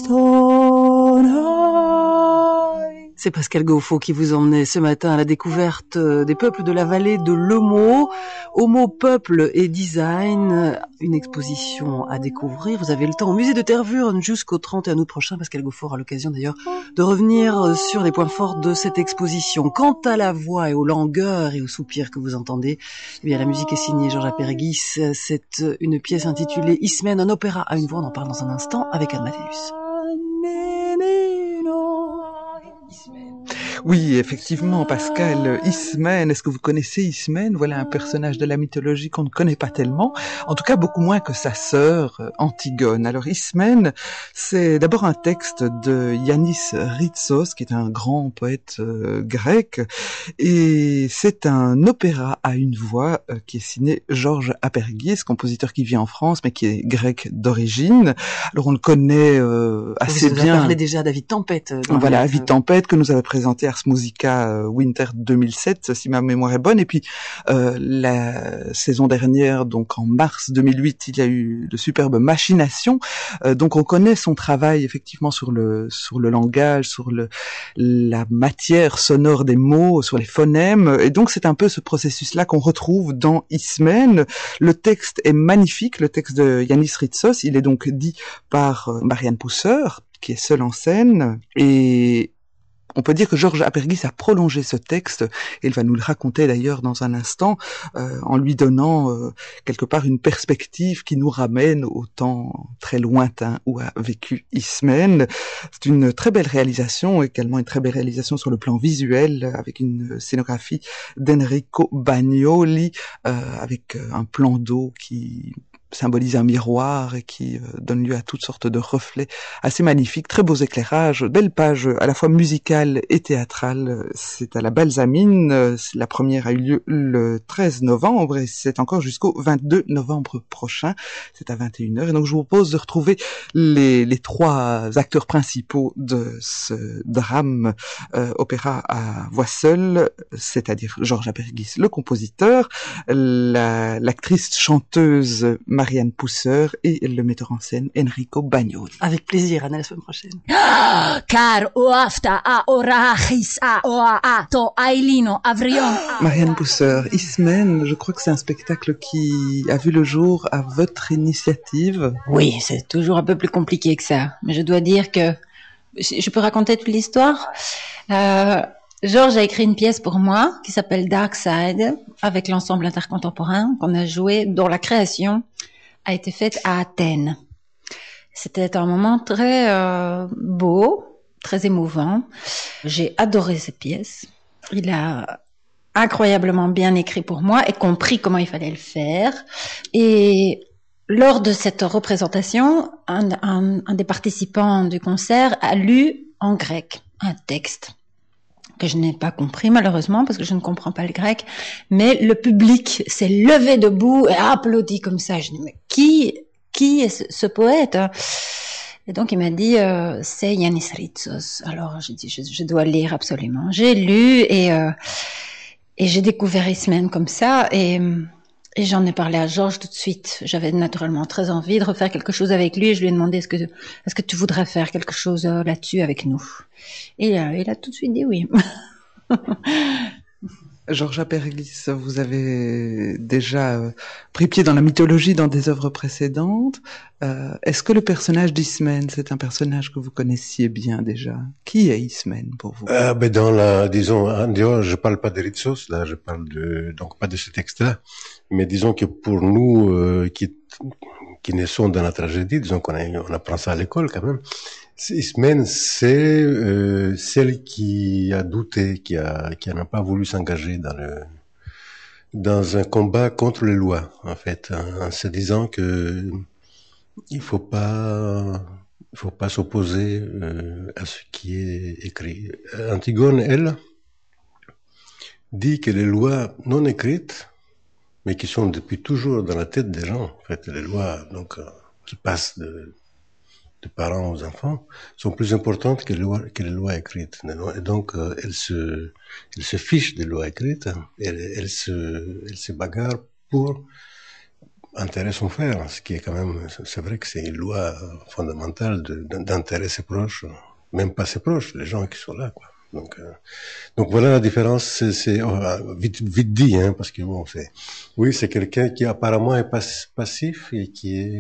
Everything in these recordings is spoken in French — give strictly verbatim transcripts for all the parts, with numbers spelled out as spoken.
C'est Pascal Gauffaut qui vous emmenait ce matin à la découverte des peuples de la vallée de l'Homo. Homo, peuple et design, une exposition à découvrir. Vous avez le temps au musée de Tervuren jusqu'au trente et un août prochain. Pascal Gauffaut aura l'occasion d'ailleurs de revenir sur les points forts de cette exposition. Quant à la voix et aux langueurs et aux soupirs que vous entendez, eh bien la musique est signée Georges Apergis. C'est une pièce intitulée Ismène, un opéra à une voix. On en parle dans un instant avec Anne Mathéus. Oui, effectivement, Pascal, Ismène, est-ce que vous connaissez Ismène? Voilà un personnage de la mythologie qu'on ne connaît pas tellement, en tout cas beaucoup moins que sa sœur Antigone. Alors Ismène, c'est d'abord un texte de Yannis Ritsos, qui est un grand poète euh, grec, et c'est un opéra à une voix euh, qui est signé Georges Apergis, compositeur qui vit en France, mais qui est grec d'origine. Alors on le connaît euh, assez vous bien. Vous parlé déjà d'Avid Tempête. Voilà, Avid Tempête, que nous avait présenté Ars Musica euh, Winter deux mille sept, si ma mémoire est bonne. Et puis, euh, la saison dernière, donc en mars deux mille huit, il y a eu de superbes machinations. Euh, donc, on connaît son travail, effectivement, sur le sur le langage, sur le la matière sonore des mots, sur les phonèmes. Et donc, c'est un peu ce processus-là qu'on retrouve dans Ismène. Le texte est magnifique, le texte de Yannis Ritsos. Il est donc dit par euh, Marianne Pousser, qui est seule en scène, et on peut dire que Georges Apergis a prolongé ce texte, et il va nous le raconter d'ailleurs dans un instant, euh, en lui donnant euh, quelque part une perspective qui nous ramène au temps très lointain où a vécu Ismène. C'est une très belle réalisation, également une très belle réalisation sur le plan visuel, avec une scénographie d'Enrico Bagnoli, euh, avec un plan d'eau qui symbolise un miroir et qui euh, donne lieu à toutes sortes de reflets assez magnifiques, très beaux éclairages, belle page à la fois musicale et théâtrale. C'est à la Balsamine, la première a eu lieu le treize novembre et c'est encore jusqu'au vingt-deux novembre prochain, c'est à vingt et une heures. Et donc je vous propose de retrouver les, les trois acteurs principaux de ce drame euh, opéra à voix seule, c'est-à-dire Georges Apergis, le compositeur, la, l'actrice chanteuse Marianne Pousser et le metteur en scène Enrico Bagnoli. Avec plaisir, Anna, la semaine prochaine. Marianne Pousser, Ismène, je crois que c'est un spectacle qui a vu le jour à votre initiative. Oui, c'est toujours un peu plus compliqué que ça. Mais je dois dire que... Je peux raconter toute l'histoire. euh, Georges a écrit une pièce pour moi qui s'appelle Dark Side, avec l'ensemble intercontemporain qu'on a joué, dont la création a été faite à Athènes. C'était un moment très euh, beau, très émouvant. J'ai adoré cette pièce. Il a incroyablement bien écrit pour moi et compris comment il fallait le faire. Et lors de cette représentation, un, un, un des participants du concert a lu en grec un texte que je n'ai pas compris malheureusement parce que je ne comprends pas le grec, mais le public s'est levé debout et a applaudi comme ça. Je dis mais qui qui est ce, ce poète? Et donc il m'a dit euh, c'est Yannis Ritsos. Alors j'ai dit je, je dois lire absolument. J'ai lu et euh, et j'ai découvert Ismène comme ça et et j'en ai parlé à Georges tout de suite. J'avais naturellement très envie de refaire quelque chose avec lui et je lui ai demandé est-ce que est-ce que tu voudrais faire quelque chose là-dessus avec nous? Et euh, il a tout de suite dit oui. Georges Apergis, vous avez déjà euh, pris pied dans la mythologie dans des œuvres précédentes. Euh, est-ce que le personnage d'Ismène, c'est un personnage que vous connaissiez bien déjà? Qui est Ismène pour vous? euh, ben dans la, disons, en dehors, je parle pas de Ritsos, là, je parle de, donc pas de ce texte-là, mais disons que pour nous, euh, qui qui naissons dans la tragédie, disons qu'on a, on apprend ça à l'école quand même. Ismène, c'est euh, celle qui a douté, qui a qui n'a pas voulu s'engager dans le dans un combat contre les lois, en fait, en, en se disant que il faut pas il faut pas s'opposer euh, à ce qui est écrit. Antigone, elle, dit que les lois non écrites, mais qui sont depuis toujours dans la tête des gens, en fait, les lois donc euh, qui passent de de parents aux enfants sont plus importantes que les lois, que les lois écrites. Et donc, euh, elle se, elle se fiche des lois écrites, elle, elle se, elle se bagarre pour enterrer son frère, ce qui est quand même, c'est vrai que c'est une loi fondamentale de, d'enterrer ses proches, même pas ses proches, les gens qui sont là, quoi. Donc, euh, donc voilà la différence. C'est, c'est oh, vite, vite dit, hein, parce que bon, c'est, oui, c'est quelqu'un qui apparemment est pas, passif et qui est,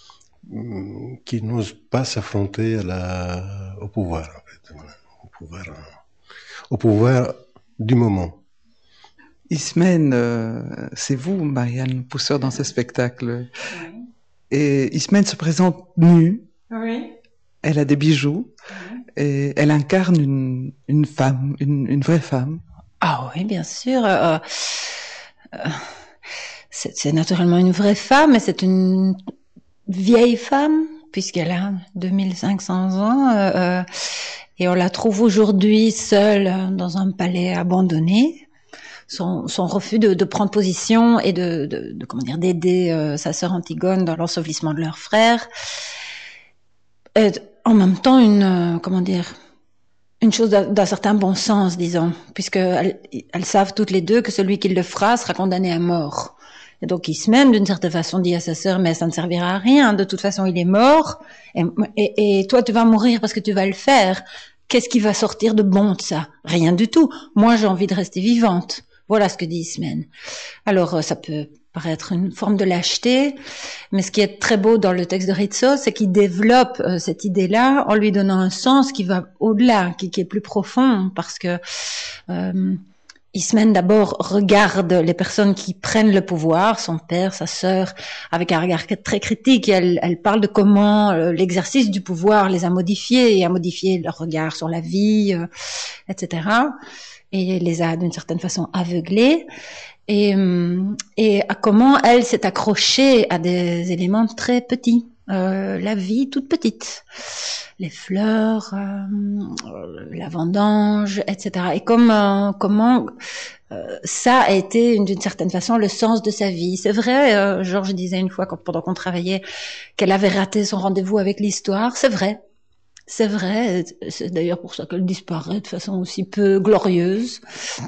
qui n'ose pas s'affronter à la, au pouvoir, en fait, voilà, au pouvoir, au pouvoir du moment. Ismène, euh, c'est vous, Marianne Pousseur, dans ce spectacle. Oui. Et Ismène se présente nue. Oui. Elle a des bijoux. Oui. Et elle incarne une, une femme, une, une vraie femme. Ah oui, bien sûr. Euh, euh, c'est, c'est naturellement une vraie femme, mais c'est une vieille femme, puisqu'elle a deux mille cinq cents ans. Euh, et on la trouve aujourd'hui seule dans un palais abandonné. Son, son refus de, de prendre position et de, de, de comment dire, d'aider euh, sa sœur Antigone dans l'ensevelissement de leur frère. Et en même temps, une, euh, comment dire, une chose d'un, d'un certain bon sens, disons, puisque elles, elles savent toutes les deux que celui qui le fera sera condamné à mort. Et donc, Ismène, d'une certaine façon, dit à sa sœur, mais ça ne servira à rien, de toute façon, il est mort, et, et, et toi, tu vas mourir parce que tu vas le faire. Qu'est-ce qui va sortir de bon de ça? Rien du tout. Moi, j'ai envie de rester vivante. Voilà ce que dit Ismène. Alors, ça peut paraître une forme de lâcheté, mais ce qui est très beau dans le texte de Ritsos, c'est qu'il développe euh, cette idée-là en lui donnant un sens qui va au-delà, qui, qui est plus profond, parce que euh, Ismène d'abord regarde les personnes qui prennent le pouvoir, son père, sa sœur, avec un regard très critique, et elle, elle parle de comment euh, l'exercice du pouvoir les a modifiés, et a modifié leur regard sur la vie, euh, et cetera, et les a d'une certaine façon aveuglés, et, et à comment elle s'est accrochée à des éléments très petits, euh, la vie toute petite, les fleurs, euh, la vendange, et cetera. Et comme, euh, comment euh, ça a été d'une certaine façon le sens de sa vie. C'est vrai, euh, Georges disait une fois, quand, pendant qu'on travaillait, qu'elle avait raté son rendez-vous avec l'histoire, c'est vrai. C'est vrai, c'est d'ailleurs pour ça qu'elle disparaît de façon aussi peu glorieuse.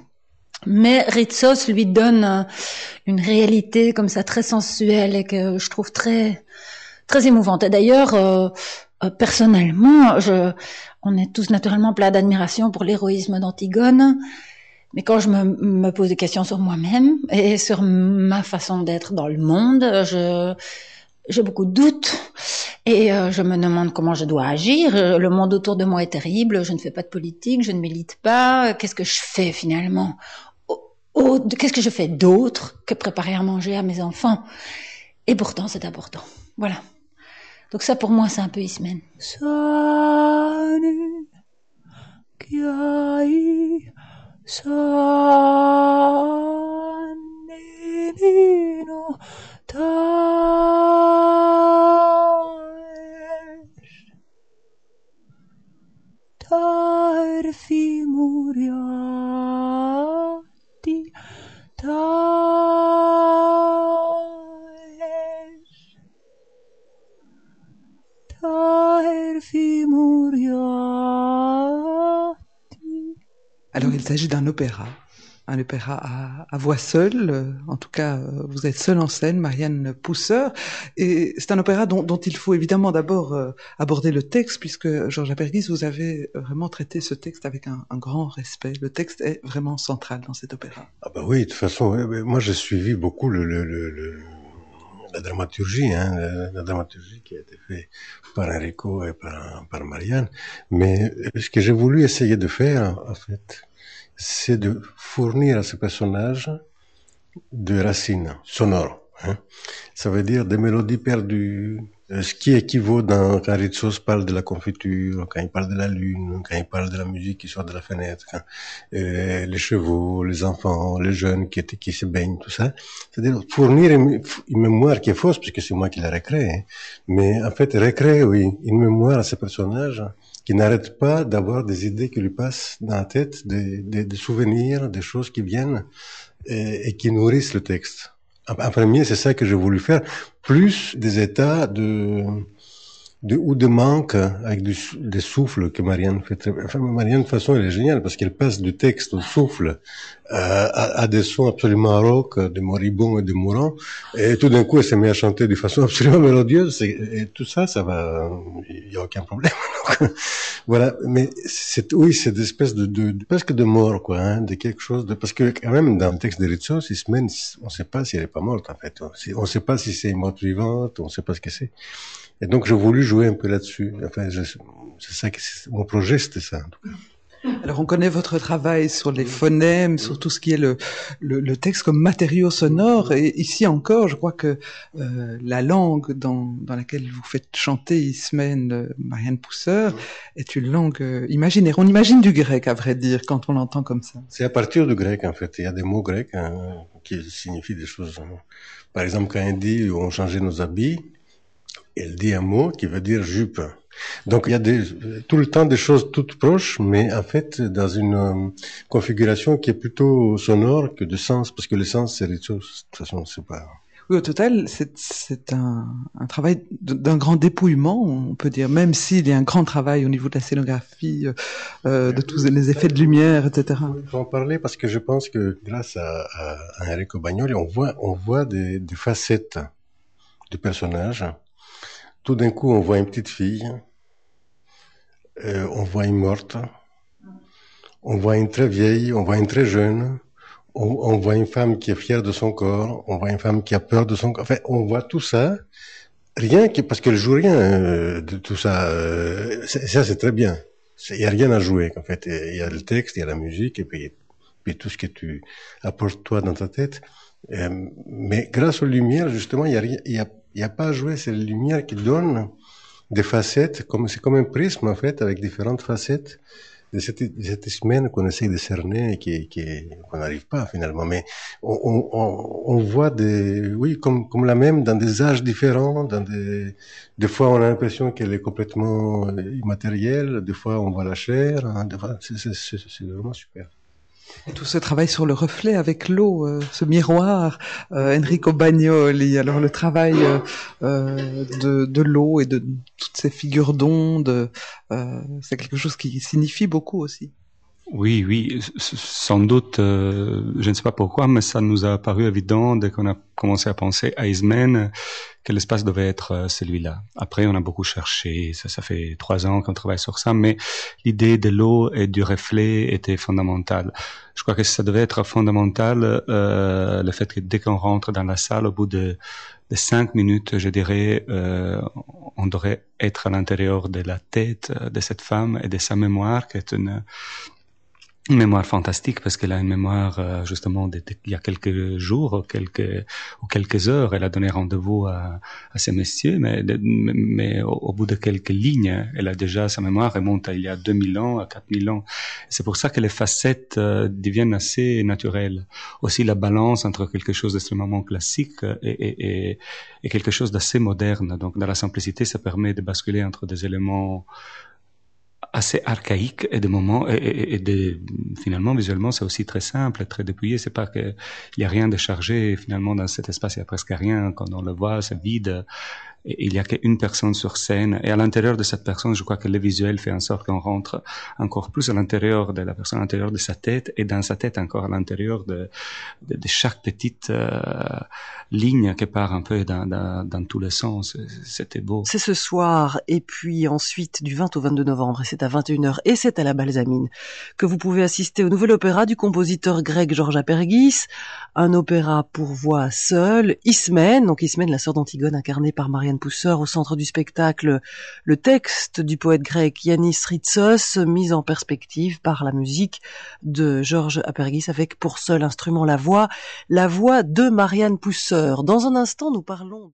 Mais Ritsos lui donne une réalité comme ça très sensuelle et que je trouve très très émouvante. Et d'ailleurs, euh, personnellement, je, on est tous naturellement pleins d'admiration pour l'héroïsme d'Antigone. Mais quand je me, me pose des questions sur moi-même et sur ma façon d'être dans le monde, je j'ai beaucoup de doutes et euh, je me demande comment je dois agir. Le monde autour de moi est terrible, je ne fais pas de politique, je ne milite pas. Qu'est-ce que je fais finalement? Oh, qu'est-ce que je fais d'autre que préparer à manger à mes enfants? Et pourtant, c'est important. Voilà. Donc ça, pour moi, c'est un peu Ismène. Sanu, kiai, sanenino, tarfi muriati, tarfi muriati. Alors, il s'agit d'un opéra. Un opéra à, à voix seule, en tout cas vous êtes seule en scène, Marianne Pousseur, et c'est un opéra dont, dont il faut évidemment d'abord euh, aborder le texte, puisque Georges Apergis, vous avez vraiment traité ce texte avec un, un grand respect. Le texte est vraiment central dans cet opéra. Ah bah oui, de toute façon, moi j'ai suivi beaucoup le, le, le, le la dramaturgie, hein, la, la dramaturgie qui a été faite par Enrico et par, par Marianne, mais ce que j'ai voulu essayer de faire, en fait, c'est de fournir à ce personnage de racines sonores. Hein. Ça veut dire des mélodies perdues, ce qui équivaut dans, quand Ritsos parle de la confiture, quand il parle de la lune, quand il parle de la musique qui sort de la fenêtre, quand, euh, les chevaux, les enfants, les jeunes qui, qui se baignent, tout ça. C'est-à-dire fournir une, une mémoire qui est fausse, puisque c'est moi qui la recrée, hein. Mais en fait, recréer, oui, une mémoire à ce personnage qui n'arrête pas d'avoir des idées qui lui passent dans la tête, des, des, des souvenirs, des choses qui viennent et, et qui nourrissent le texte. En, en premier, c'est ça que j'ai voulu faire, plus des états de, de ou de manque avec du, des souffles que Marianne fait très, enfin, Marianne, de toute façon, elle est géniale parce qu'elle passe du texte au souffle euh, à, à des sons absolument rock, de moribonds et de mourants. Et tout d'un coup, elle s'est mise à chanter de façon absolument mélodieuse. Et, et tout ça, ça va, il y a aucun problème. Donc, voilà. Mais c'est, oui, c'est des espèces de, de, de presque de mort, quoi, hein, de quelque chose de, parce que quand même, dans le texte de Ritsos, Ismène, on ne sait pas si elle est pas morte, en fait. On ne sait pas si c'est une morte vivante, on ne sait pas ce que c'est. Et donc, j'ai voulu jouer un peu là-dessus. Enfin, je, c'est ça que c'est, mon projet, c'était ça, en tout cas. Alors, on connaît votre travail sur les phonèmes, sur tout ce qui est le, le, le texte comme matériau sonore. Et ici encore, je crois que euh, la langue dans, dans laquelle vous faites chanter Ismène, euh, Marianne Pousseur, est une langue euh, imaginaire. On imagine du grec, à vrai dire, quand on l'entend comme ça. C'est à partir du grec, en fait. Il y a des mots grecs hein, qui signifient des choses. Hein. Par exemple, quand elle dit « on changeait nos habits », elle dit un mot qui veut dire jupe. Donc il y a des, tout le temps des choses toutes proches, mais en fait dans une euh, configuration qui est plutôt sonore que de sens, parce que le sens c'est les choses. De toute façon, c'est pas. Oui, au total, c'est, c'est un, un travail d'un grand dépouillement, on peut dire, même s'il y a un grand travail au niveau de la scénographie, euh, de tous les effets de lumière, et cetera. Il faut en parler parce que je pense que grâce à, à, à Enrico Bagnoli, on voit, on voit des, des facettes du personnage. Tout d'un coup, on voit une petite fille, euh, on voit une morte, on voit une très vieille, on voit une très jeune, on, on voit une femme qui est fière de son corps, on voit une femme qui a peur de son corps. Enfin, on voit tout ça, rien que parce qu'elle joue rien euh, de tout ça. Euh, c'est, ça, c'est très bien. Il y a rien à jouer. En fait, il y a le texte, il y a la musique, et puis, puis tout ce que tu apportes toi dans ta tête. Euh, mais grâce aux lumières, justement, il y a rien, il y a Il n'y a pas à jouer, c'est la lumière qui donne des facettes, comme, c'est comme un prisme en fait, avec différentes facettes de cette, de cette semaine qu'on essaie de cerner et qui, qui, qu'on n'arrive pas finalement. Mais on, on, on voit des, oui, comme, comme la même dans des âges différents, dans des, des fois on a l'impression qu'elle est complètement immatérielle, des fois on voit la chair, hein, des fois, c'est, c'est, c'est, c'est vraiment super. Et tout ce travail sur le reflet avec l'eau, euh, ce miroir, euh, Enrico Bagnoli. Alors le travail euh, euh, de, de l'eau et de toutes ces figures d'ondes, euh, c'est quelque chose qui signifie beaucoup aussi. Oui, oui, sans doute, euh, je ne sais pas pourquoi, mais ça nous a paru évident dès qu'on a commencé à penser à Ismène que l'espace devait être celui-là. Après, on a beaucoup cherché, ça, ça fait trois ans qu'on travaille sur ça, mais l'idée de l'eau et du reflet était fondamentale. Je crois que ça devait être fondamental, euh, le fait que dès qu'on rentre dans la salle, au bout de, de cinq minutes, je dirais, euh, on devrait être à l'intérieur de la tête de cette femme et de sa mémoire, qui est une une mémoire fantastique parce qu'elle a une mémoire euh, justement de, de, il y a quelques jours ou quelques ou quelques heures elle a donné rendez-vous à, à ces messieurs mais de, mais au, au bout de quelques lignes elle a déjà sa mémoire remonte à il y a deux mille ans à quatre mille ans. C'est pour ça que les facettes euh, deviennent assez naturelles. Aussi la balance entre quelque chose d'extrêmement classique et, et, et, et quelque chose d'assez moderne. Donc dans la simplicité ça permet de basculer entre des éléments assez archaïque et de moments et, et, et de, finalement visuellement c'est aussi très simple, très dépouillé. C'est pas que il y a rien de chargé finalement dans cet espace, il y a presque rien. Quand on le voit, c'est vide. Et il y a qu'une personne sur scène. Et à l'intérieur de cette personne, je crois que le visuel fait en sorte qu'on rentre encore plus à l'intérieur de la personne, à l'intérieur de sa tête, et dans sa tête encore à l'intérieur de, de, de chaque petite euh, ligne qui part un peu dans, dans, dans tous les sens. C'était beau. C'est ce soir, et puis ensuite du vingt au vingt-deux novembre, et c'est à vingt et une heures, et c'est à la Balsamine, que vous pouvez assister au nouvel opéra du compositeur grec Georges Apergis, un opéra pour voix seule, Ismène, donc Ismène, la sœur d'Antigone, incarnée par Marianne Pousseur. Au centre du spectacle, le texte du poète grec Yannis Ritsos, mis en perspective par la musique de Georges Apergis avec pour seul instrument la voix, la voix de Marianne Pousseur. Dans un instant, nous parlons